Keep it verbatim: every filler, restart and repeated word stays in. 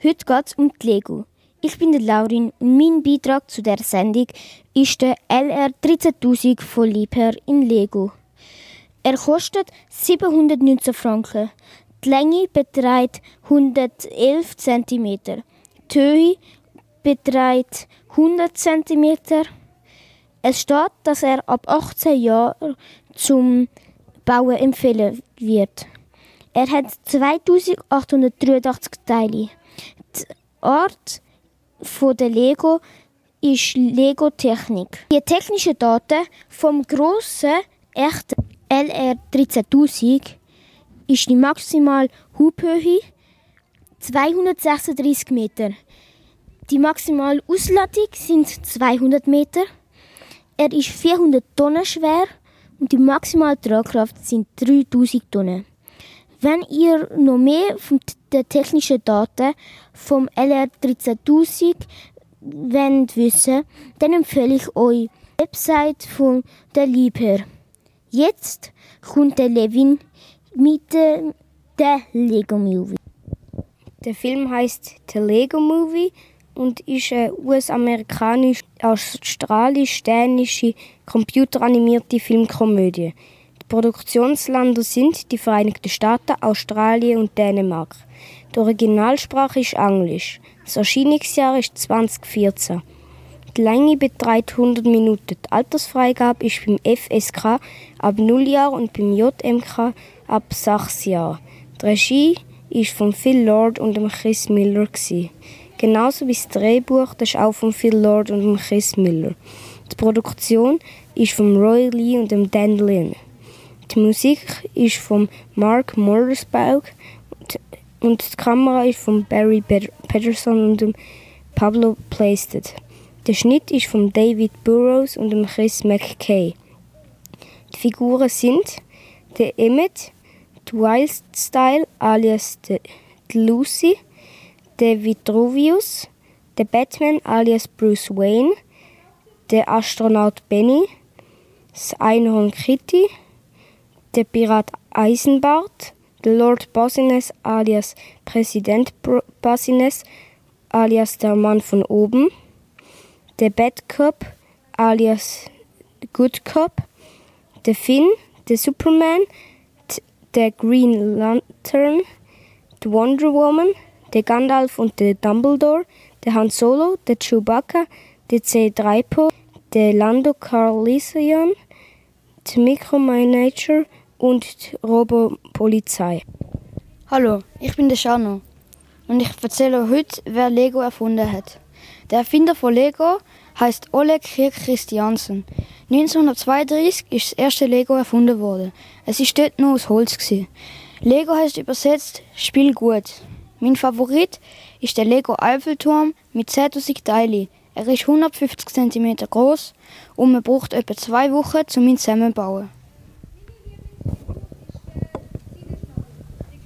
Heute geht es um die Lego. Ich bin die Laurin und mein Beitrag zu der Sendung ist der L R dreizehntausend von Liebherr in Lego. Er kostet siebenhundertneunzehn Franken. Die Länge beträgt hundertelf Zentimeter. Die Höhe beträgt hundert Zentimeter. Es steht, dass er ab achtzehn Jahren zum Bauen empfehlen wird. Er hat zweitausendachthundertdreiundachtzig Teile. Die Art von der Lego ist Lego-Technik. Die technischen Daten vom grossen, echten L R dreizehntausend ist die maximale Hubhöhe zweihundertsechsunddreißig Meter. Die maximale Ausladung sind zweihundert Meter. Er ist vierhundert Tonnen schwer und die maximale Tragkraft sind dreitausend Tonnen. Wenn ihr noch mehr von den technischen Daten vom L R dreizehntausend wollt wissen, dann empfehle ich euch die Website von der Liebherr. Jetzt kommt der Levin mit dem Lego Movie. Der Film heißt The Lego Movie und ist eine U S-amerikanisch-australisch-dänische computeranimierte Filmkomödie. Die Produktionsländer sind die Vereinigten Staaten, Australien und Dänemark. Die Originalsprache ist Englisch. Das Erscheinungsjahr ist zwanzig vierzehn. Die Länge beträgt hundert Minuten. Die Altersfreigabe ist beim F S K ab null Jahren und beim J M K ab sechs Jahren. Die Regie war von Phil Lord und Chris Miller. Genauso wie das Drehbuch, das ist auch von Phil Lord und Chris Miller. Die Produktion ist von Roy Lee und Dan Lin. Die Musik ist von Mark Mothersbaugh und die Kamera ist von Barry Patterson und Pablo Plaisted. Der Schnitt ist von David Burrows und Chris McKay. Die Figuren sind der Emmett, der Wildstyle alias der Lucy, der Vitruvius, der Batman alias Bruce Wayne, der Astronaut Benny, das Einhorn Kitty, der Pirat Eisenbart, der Lord Basines alias Präsident Basines alias der Mann von oben, der Bad Cop alias Good Cop, der Finn, der Superman, der Green Lantern, der Wonder Woman, der Gandalf und der Dumbledore, der Han Solo, der Chewbacca, der C drei P O, der Lando Calrissian, der Micromanager und die Robo-Polizei. Hallo, ich bin der Shano und ich erzähle heute, wer Lego erfunden hat. Der Erfinder von Lego heißt Oleg Kirk Christiansen. neunzehnhundertzweiunddreißig ist das erste Lego erfunden worden. Es war dort nur aus Holz. Lego heißt übersetzt «Spiel gut». Mein Favorit ist der Lego Eiffelturm mit zehntausend Teilen. Er ist hundertfünfzig Zentimeter groß und man braucht etwa zwei Wochen, um ihn zusammenzubauen.